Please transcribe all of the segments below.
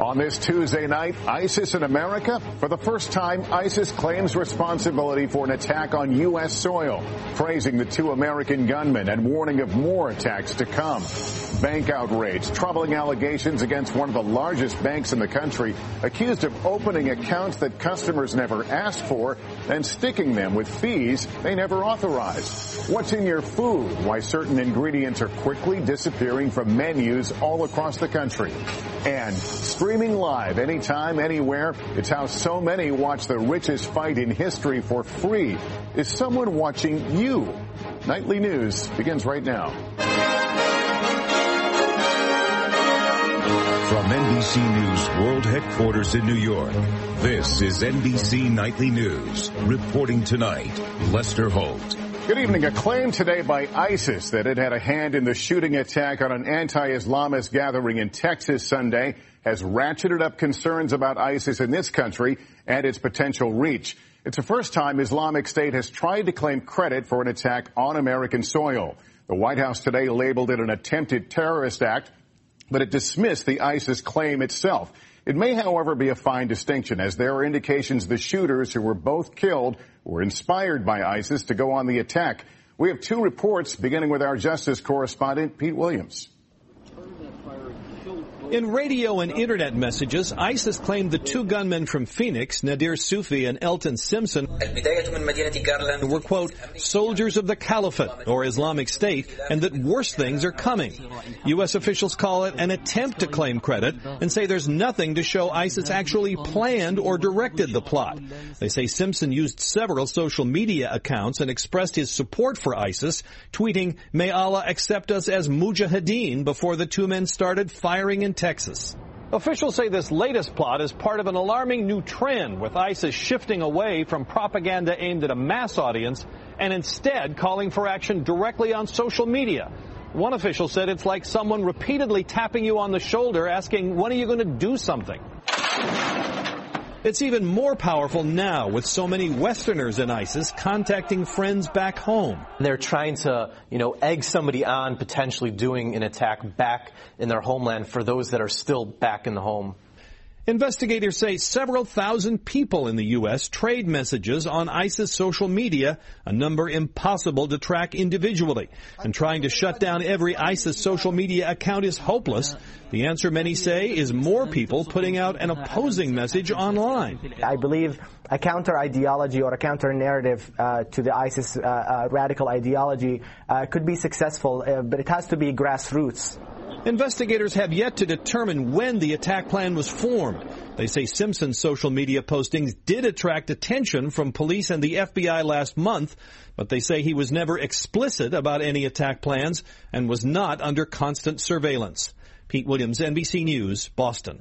On this Tuesday night, ISIS in America. For the first time, ISIS claims responsibility for an attack on U.S. soil, praising the 2 American gunmen and warning of more attacks to come. Bank outrage, troubling allegations against one of the largest banks in the country, accused of opening accounts that customers never asked for and sticking them with fees they never authorized. What's in your food? Why certain ingredients are quickly disappearing from menus all across the country. And streaming live anytime, anywhere, it's how so many watch the richest fight in history for free. Is someone watching you? Nightly News begins right now. From NBC News World Headquarters in New York, this is NBC Nightly News. Reporting tonight, Lester Holt. Good evening. A claim today by ISIS that it had a hand in the shooting attack on an anti-Islamist gathering in Texas Sunday has ratcheted up concerns about ISIS in this country and its potential reach. It's the first time Islamic State has tried to claim credit for an attack on American soil. The White House today labeled it an attempted terrorist act, but it dismissed the ISIS claim itself. It may, however, be a fine distinction, as there are indications the shooters who were both killed were inspired by ISIS to go on the attack. We have 2 reports, beginning with our justice correspondent, Pete Williams. In radio and internet messages, ISIS claimed the 2 gunmen from Phoenix, Nadir Sufi and Elton Simpson, were, quote, soldiers of the Caliphate, or Islamic State, and that worse things are coming. U.S. officials call it an attempt to claim credit and say there's nothing to show ISIS actually planned or directed the plot. They say Simpson used several social media accounts and expressed his support for ISIS, tweeting, "May Allah accept us as mujahideen," before the 2 men started firing in Texas. Officials say this latest plot is part of an alarming new trend, with ISIS shifting away from propaganda aimed at a mass audience and instead calling for action directly on social media. One official said it's like someone repeatedly tapping you on the shoulder asking, when are you going to do something? It's even more powerful now, with so many Westerners in ISIS contacting friends back home. They're trying to, egg somebody on potentially doing an attack back in their homeland for those that are still back in the home. Investigators say several thousand people in the U.S. trade messages on ISIS social media, a number impossible to track individually. And trying to shut down every ISIS social media account is hopeless. The answer, many say, is more people putting out an opposing message online. I believe a counter-ideology or a counter-narrative to the ISIS radical ideology could be successful, but it has to be grassroots. Investigators have yet to determine when the attack plan was formed. They say Simpson's social media postings did attract attention from police and the FBI last month, but they say he was never explicit about any attack plans and was not under constant surveillance. Pete Williams, NBC News, Boston.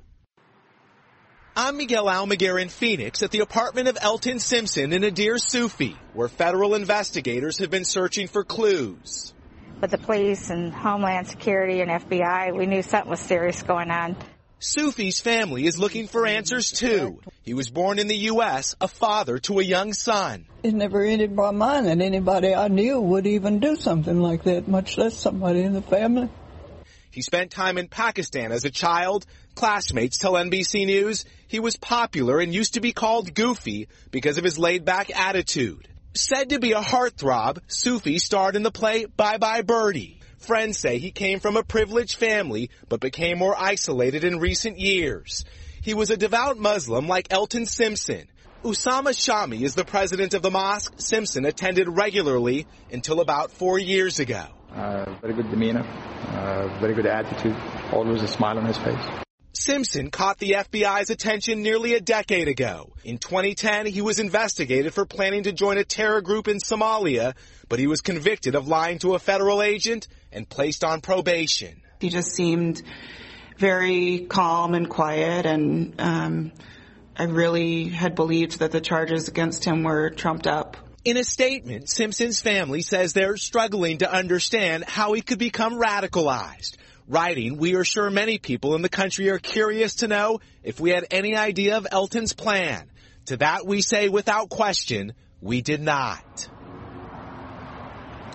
I'm Miguel Almaguer in Phoenix at the apartment of Elton Simpson and Nadir Sufi, where federal investigators have been searching for clues. With the police and Homeland Security and FBI, we knew something was serious going on. Sufi's family is looking for answers, too. He was born in the U.S., a father to a young son. It never entered my mind that anybody I knew would even do something like that, much less somebody in the family. He spent time in Pakistan as a child. Classmates tell NBC News he was popular and used to be called Goofy because of his laid-back attitude. Said to be a heartthrob, Sufi starred in the play Bye Bye Birdie. Friends say he came from a privileged family, but became more isolated in recent years. He was a devout Muslim like Elton Simpson. Usama Shami is the president of the mosque Simpson attended regularly until about 4 years ago. Very good demeanor, very good attitude, always a smile on his face. Simpson caught the FBI's attention nearly a decade ago. In 2010, he was investigated for planning to join a terror group in Somalia, but he was convicted of lying to a federal agent and placed on probation. He just seemed very calm and quiet, and I really had believed that the charges against him were trumped up. In a statement, Simpson's family says they're struggling to understand how he could become radicalized. Writing, "We are sure many people in the country are curious to know if we had any idea of Elton's plan. To that we say without question, we did not."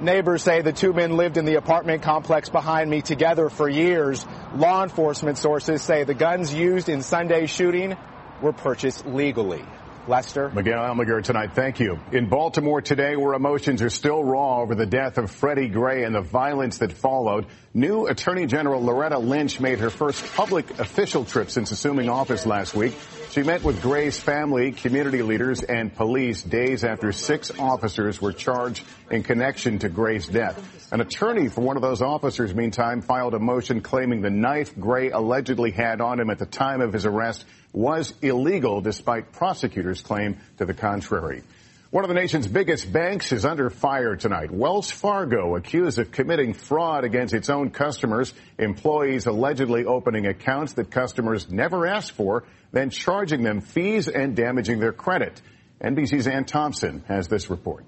Neighbors say the two men lived in the apartment complex behind me together for years. Law enforcement sources say the guns used in Sunday's shooting were purchased legally. Lester? Miguel Almaguer tonight, thank you. In Baltimore today, where emotions are still raw over the death of Freddie Gray and the violence that followed, new Attorney General Loretta Lynch made her first public official trip since assuming office last week. She met with Gray's family, community leaders, and police days after 6 officers were charged in connection to Gray's death. An attorney for one of those officers, meantime, filed a motion claiming the knife Gray allegedly had on him at the time of his arrest was illegal, despite prosecutors' claim to the contrary. One of the nation's biggest banks is under fire tonight. Wells Fargo accused of committing fraud against its own customers, employees allegedly opening accounts that customers never asked for, then charging them fees and damaging their credit. NBC's Ann Thompson has this report.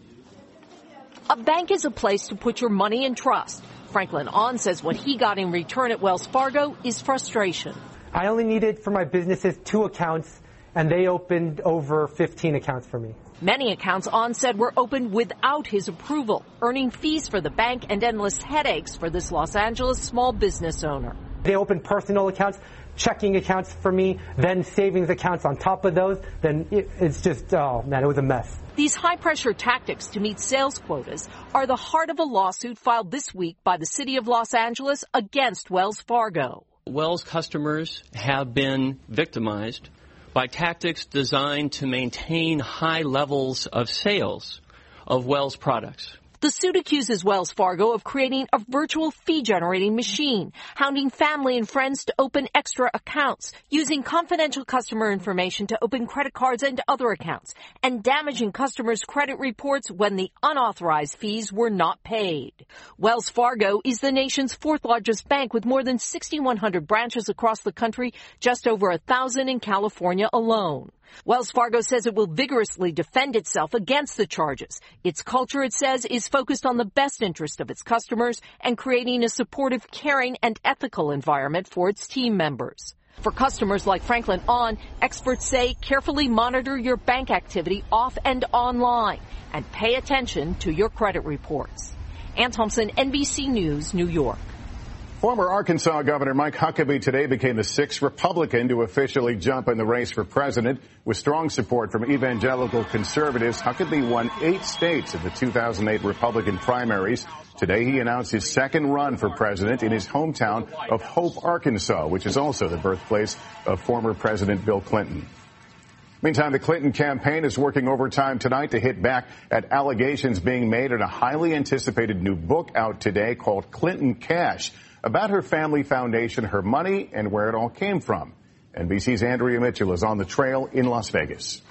A bank is a place to put your money and trust. Franklin Ahn says what he got in return at Wells Fargo is frustration. I only needed for my businesses 2 accounts, and they opened over 15 accounts for me. Many accounts, Ahn said, were opened without his approval, earning fees for the bank and endless headaches for this Los Angeles small business owner. They opened personal accounts, checking accounts for me, then savings accounts on top of those. Then it's just, oh man, it was a mess. These high-pressure tactics to meet sales quotas are the heart of a lawsuit filed this week by the city of Los Angeles against Wells Fargo. Wells customers have been victimized by tactics designed to maintain high levels of sales of Wells products. The suit accuses Wells Fargo of creating a virtual fee-generating machine, hounding family and friends to open extra accounts, using confidential customer information to open credit cards and other accounts, and damaging customers' credit reports when the unauthorized fees were not paid. Wells Fargo is the nation's 4th largest bank with more than 6,100 branches across the country, just over 1,000 in California alone. Wells Fargo says it will vigorously defend itself against the charges. Its culture, it says, is focused on the best interest of its customers and creating a supportive, caring, and ethical environment for its team members. For customers like Franklin Ahn, experts say carefully monitor your bank activity off and online and pay attention to your credit reports. Ann Thompson, NBC News, New York. Former Arkansas Governor Mike Huckabee today became the 6th Republican to officially jump in the race for president. With strong support from evangelical conservatives, Huckabee won 8 states in the 2008 Republican primaries. Today he announced his 2nd run for president in his hometown of Hope, Arkansas, which is also the birthplace of former President Bill Clinton. Meantime, the Clinton campaign is working overtime tonight to hit back at allegations being made in a highly anticipated new book out today called Clinton Cash, about her family foundation, her money, and where it all came from. NBC's Andrea Mitchell is on the trail in Las Vegas.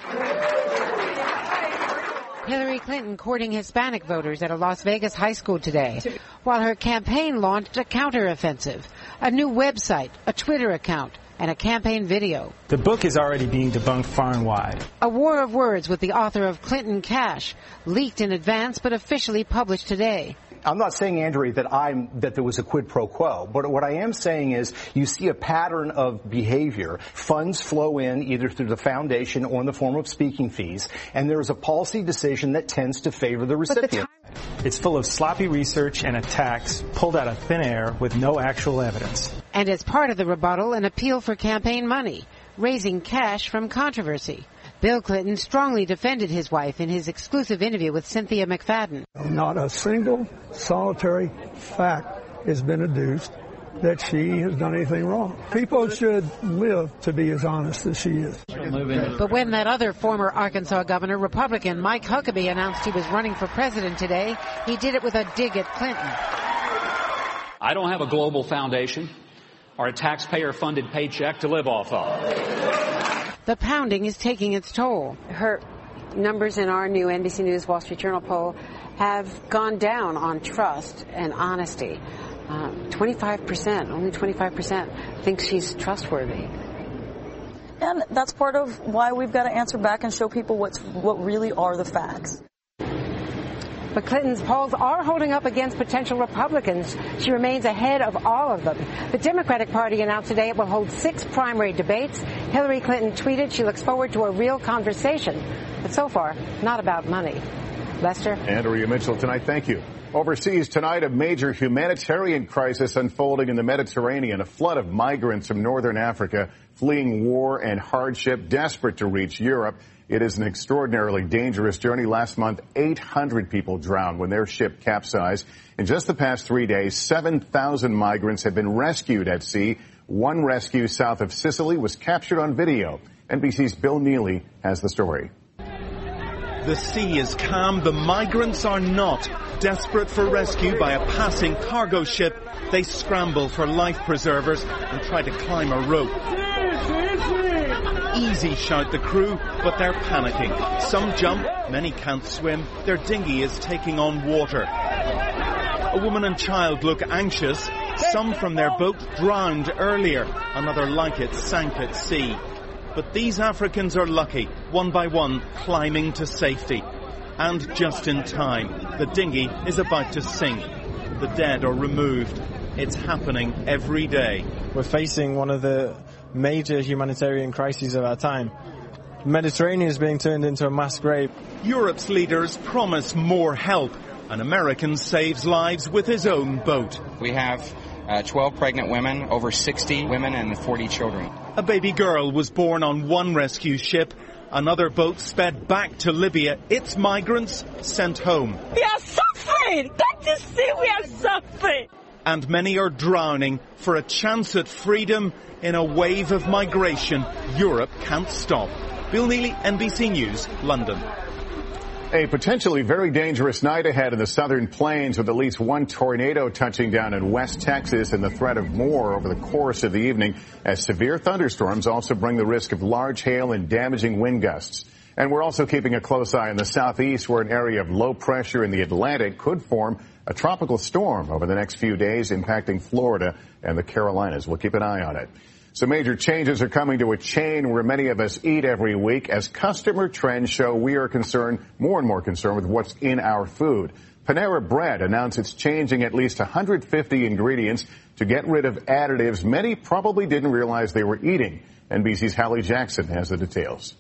Hillary Clinton courting Hispanic voters at a Las Vegas high school today, while her campaign launched a counteroffensive, a new website, a Twitter account, and a campaign video. The book is already being debunked far and wide. A war of words with the author of Clinton Cash, leaked in advance but officially published today. I'm not saying, Andrea, that there was a quid pro quo, but what I am saying is you see a pattern of behavior. Funds flow in either through the foundation or in the form of speaking fees, and there is a policy decision that tends to favor the recipient. It's full of sloppy research and attacks pulled out of thin air with no actual evidence. And as part of the rebuttal, an appeal for campaign money, raising cash from controversy. Bill Clinton strongly defended his wife in his exclusive interview with Cynthia McFadden. Not a single solitary fact has been adduced that she has done anything wrong. People should live to be as honest as she is. But when that other former Arkansas governor, Republican Mike Huckabee, announced he was running for president today, he did it with a dig at Clinton. I don't have a global foundation or a taxpayer-funded paycheck to live off of. The pounding is taking its toll. Her numbers in our new NBC News Wall Street Journal poll have gone down on trust and honesty. 25%, only 25% think she's trustworthy. And that's part of why we've got to answer back and show people what really are the facts. But Clinton's polls are holding up against potential Republicans. She remains ahead of all of them. The Democratic Party announced today it will hold 6 primary debates. Hillary Clinton tweeted she looks forward to a real conversation, but so far, not about money. Lester? Andrea Mitchell tonight. Thank you. Overseas tonight, a major humanitarian crisis unfolding in the Mediterranean. A flood of migrants from northern Africa fleeing war and hardship, desperate to reach Europe. It is an extraordinarily dangerous journey. Last month, 800 people drowned when their ship capsized. In just the past 3 days, 7,000 migrants have been rescued at sea. One rescue south of Sicily was captured on video. NBC's Bill Neely has the story. The sea is calm, the migrants are not. Desperate for rescue by a passing cargo ship, they scramble for life preservers and try to climb a rope. Easy, shout the crew, but they're panicking. Some jump, many can't swim, their dinghy is taking on water. A woman and child look anxious. Some from their boat drowned earlier, another like it sank at sea. But these Africans are lucky, one by one, climbing to safety. And just in time, the dinghy is about to sink. The dead are removed. It's happening every day. We're facing one of the major humanitarian crises of our time. The Mediterranean is being turned into a mass grave. Europe's leaders promise more help. An American saves lives with his own boat. We have 12 pregnant women, over 60 women, and 40 children. A baby girl was born on one rescue ship. Another boat sped back to Libya. Its migrants sent home. We are suffering! Can't you see we are suffering? And many are drowning. For a chance at freedom in a wave of migration Europe can't stop. Bill Neely, NBC News, London. A potentially very dangerous night ahead in the southern plains with at least one tornado touching down in West Texas and the threat of more over the course of the evening as severe thunderstorms also bring the risk of large hail and damaging wind gusts. And we're also keeping a close eye on the southeast where an area of low pressure in the Atlantic could form a tropical storm over the next few days impacting Florida and the Carolinas. We'll keep an eye on it. Some major changes are coming to a chain where many of us eat every week. As customer trends show, we are more and more concerned with what's in our food. Panera Bread announced it's changing at least 150 ingredients to get rid of additives many probably didn't realize they were eating. NBC's Hallie Jackson has the details.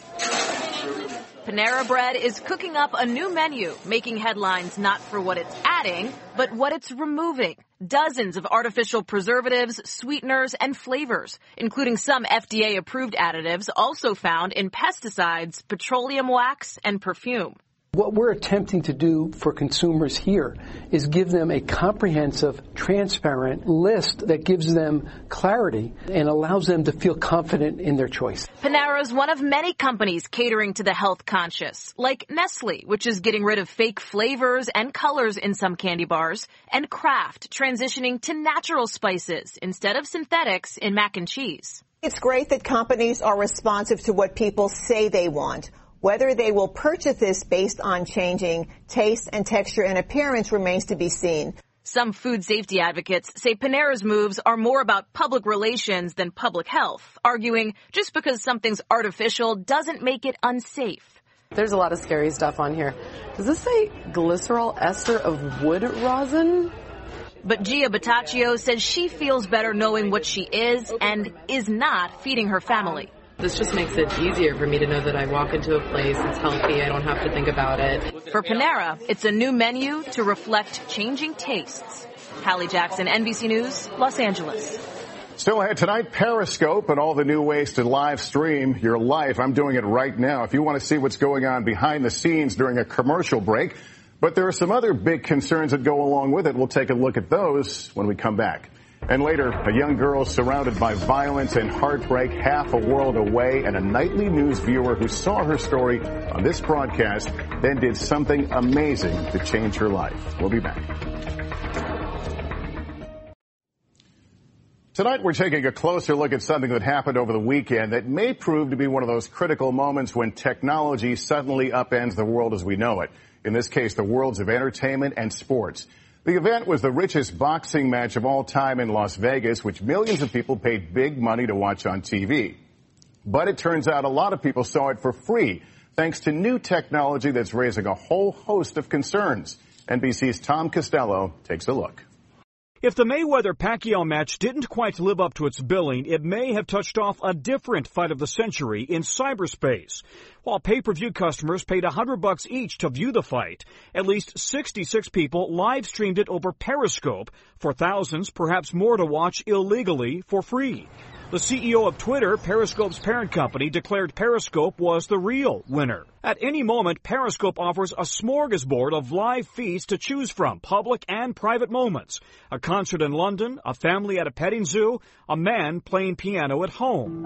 Panera Bread is cooking up a new menu, making headlines not for what it's adding, but what it's removing. Dozens of artificial preservatives, sweeteners, and flavors, including some FDA-approved additives also found in pesticides, petroleum wax, and perfume. What we're attempting to do for consumers here is give them a comprehensive, transparent list that gives them clarity and allows them to feel confident in their choice. Panera is one of many companies catering to the health conscious, like Nestle, which is getting rid of fake flavors and colors in some candy bars, and Kraft transitioning to natural spices instead of synthetics in mac and cheese. It's great that companies are responsive to what people say they want. Whether they will purchase this based on changing taste and texture and appearance remains to be seen. Some food safety advocates say Panera's moves are more about public relations than public health, arguing just because something's artificial doesn't make it unsafe. There's a lot of scary stuff on here. Does this say glycerol ester of wood rosin? But Gia Bataccio says she feels better knowing what she is and is not feeding her family. This just makes it easier for me to know that I walk into a place, it's healthy, I don't have to think about it. For Panera, it's a new menu to reflect changing tastes. Hallie Jackson, NBC News, Los Angeles. Still ahead tonight, Periscope and all the new ways to live stream your life. I'm doing it right now. If you want to see what's going on behind the scenes during a commercial break. But there are some other big concerns that go along with it. We'll take a look at those when we come back. And later, a young girl surrounded by violence and heartbreak half a world away, and a nightly news viewer who saw her story on this broadcast then did something amazing to change her life. We'll be back. Tonight, we're taking a closer look at something that happened over the weekend that may prove to be one of those critical moments when technology suddenly upends the world as we know it. In this case, the worlds of entertainment and sports. The event was the richest boxing match of all time in Las Vegas, which millions of people paid big money to watch on TV. But it turns out a lot of people saw it for free, thanks to new technology that's raising a whole host of concerns. NBC's Tom Costello takes a look. If the Mayweather-Pacquiao match didn't quite live up to its billing, it may have touched off a different fight of the century in cyberspace. While pay-per-view customers paid $100 each to view the fight, at least 66 people live-streamed it over Periscope for thousands, perhaps more, to watch illegally for free. The CEO of Twitter, Periscope's parent company, declared Periscope was the real winner. At any moment, Periscope offers a smorgasbord of live feeds to choose from, public and private moments. A concert in London, a family at a petting zoo, a man playing piano at home.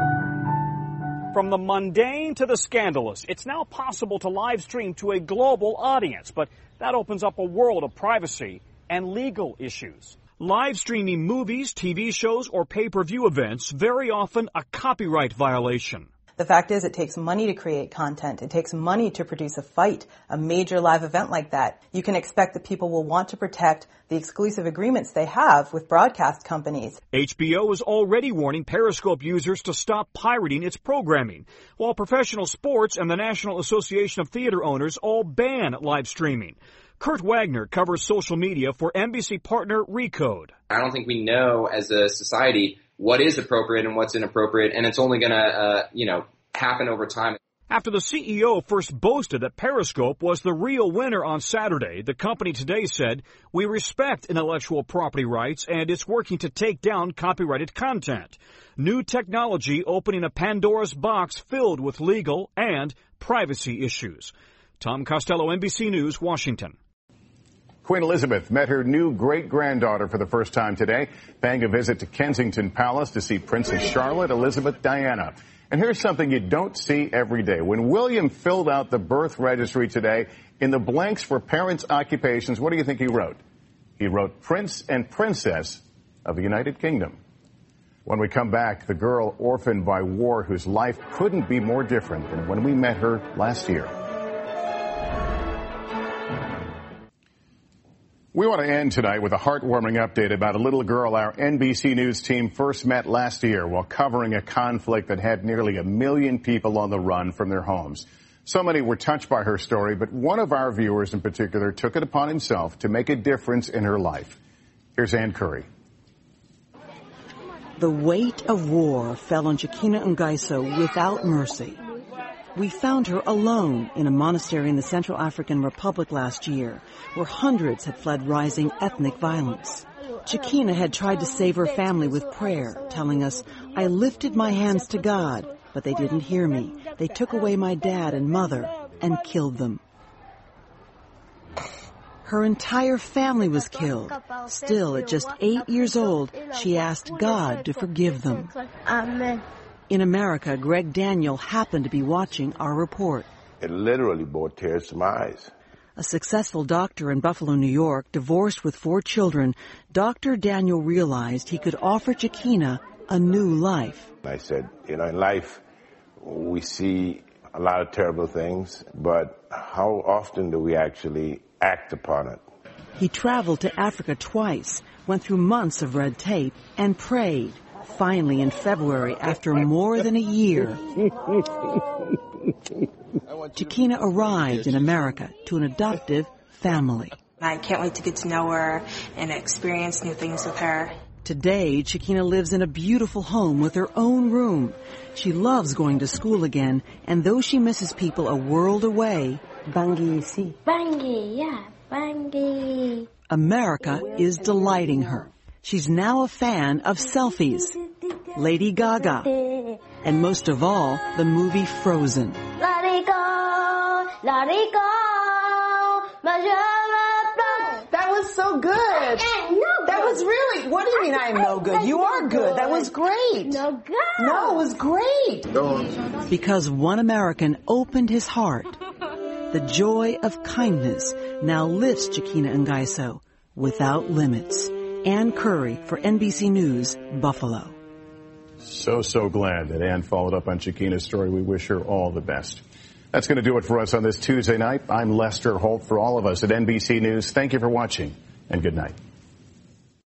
From the mundane to the scandalous, it's now possible to live stream to a global audience, but that opens up a world of privacy and legal issues. Live streaming movies, TV shows, or pay-per-view events, very often a copyright violation. The fact is, it takes money to create content. It takes money to produce a fight, a major live event like that. You can expect that people will want to protect the exclusive agreements they have with broadcast companies. HBO is already warning Periscope users to stop pirating its programming, while professional sports and the National Association of Theater Owners all ban live streaming. Kurt Wagner covers social media for NBC partner Recode. I don't think we know as a society what is appropriate and what's inappropriate, and it's only going to, happen over time. After the CEO first boasted that Periscope was the real winner on Saturday, the company today said, "We respect intellectual property rights and it's working to take down copyrighted content." New technology opening a Pandora's box filled with legal and privacy issues. Tom Costello, NBC News, Washington. Queen Elizabeth met her new great-granddaughter for the first time today, paying a visit to Kensington Palace to see Princess Charlotte, Elizabeth Diana. And here's something you don't see every day. When William filled out the birth registry today, in the blanks for parents' occupations, what do you think he wrote? He wrote Prince and Princess of the United Kingdom. When we come back, the girl orphaned by war whose life couldn't be more different than when we met her last year. We want to end tonight with a heartwarming update about a little girl our NBC News team first met last year while covering a conflict that had nearly 1 million people on the run from their homes. So many were touched by her story, but one of our viewers in particular took it upon himself to make a difference in her life. Here's Ann Curry. The weight of war fell on Chikina Ngaiso without mercy. We found her alone in a monastery in the Central African Republic last year, where hundreds had fled rising ethnic violence. Chikina had tried to save her family with prayer, telling us, "I lifted my hands to God, but they didn't hear me. They took away my dad and mother and killed them." Her entire family was killed. Still, at just 8 years old, she asked God to forgive them. Amen. In America, Greg Daniel happened to be watching our report. It literally brought tears to my eyes. A successful doctor in Buffalo, New York, divorced with 4 children, Dr. Daniel realized he could offer Chikina a new life. I said, in life, we see a lot of terrible things, but how often do we actually act upon it? He traveled to Africa twice, went through months of red tape, and prayed. Finally, in February, after more than a year, Chikina arrived in America to an adoptive family. I can't wait to get to know her and experience new things with her. Today, Chikina lives in a beautiful home with her own room. She loves going to school again, and though she misses people a world away, Bangi si. Bangi, yeah, Bangi. America is delighting her. She's now a fan of selfies, Lady Gaga, and most of all, the movie Frozen. Let it go, let it go. That was so good. That was really, what do you mean I am no good? You are good. That was great. No good. No, it was great. Because one American opened his heart, the joy of kindness now lifts Chikina Ngaiso without limits. Ann Curry for NBC News, Buffalo. So glad that Ann followed up on Chikina's story. We wish her all the best. That's going to do it for us on this Tuesday night. I'm Lester Holt. For all of us at NBC News, thank you for watching and good night.